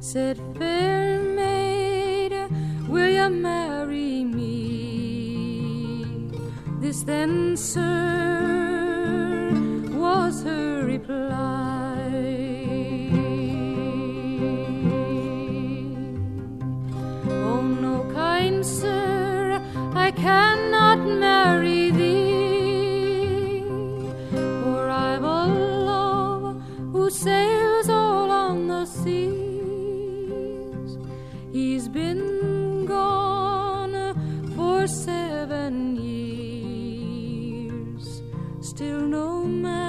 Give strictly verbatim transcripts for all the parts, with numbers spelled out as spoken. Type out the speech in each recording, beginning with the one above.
said, fair maid, will you marry me? This then, sir, was her reply. Oh no, kind sir, I cannot marry thee, for I've a love who sails all on the seas. He's been gone for seven years, still no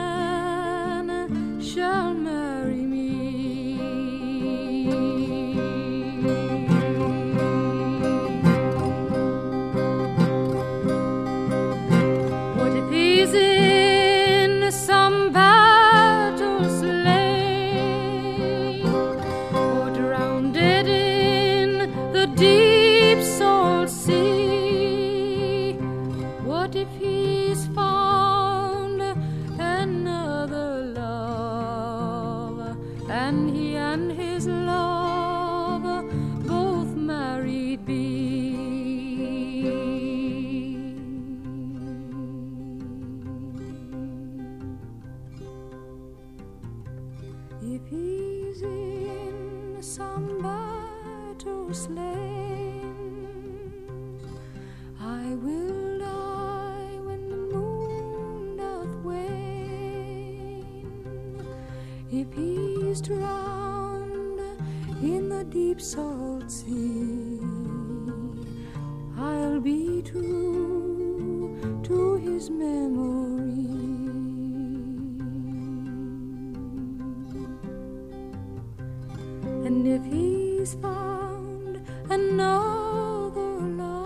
man shall marry me. What if he's in some battle slain, or drowned in the deep salt sea? What if he's found another love, and he and his love both married be? If he's in some battle slain, I will die when the moon doth wane. If he's drowned in the deep salt sea, I'll be true to his memory. And if he's found another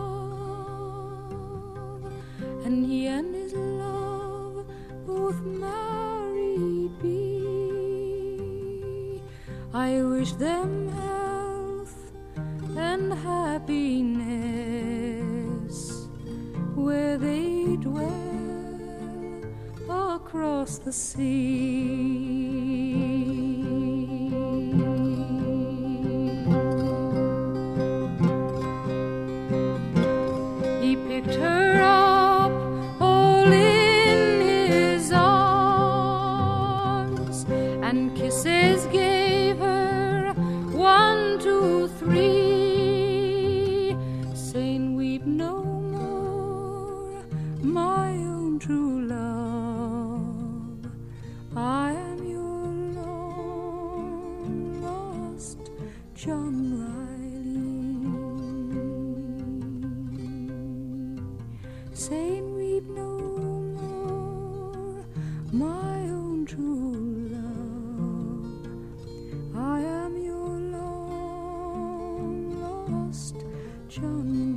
love, and he and his love both married be, I wish them health and happiness where they dwell across the sea. He picked her up all in his arms, and kisses gave her one, two, three, saying, weep no more, my own true love, I am your long lost John Riley. Saying, weep no more, my own true love, I am your long lost John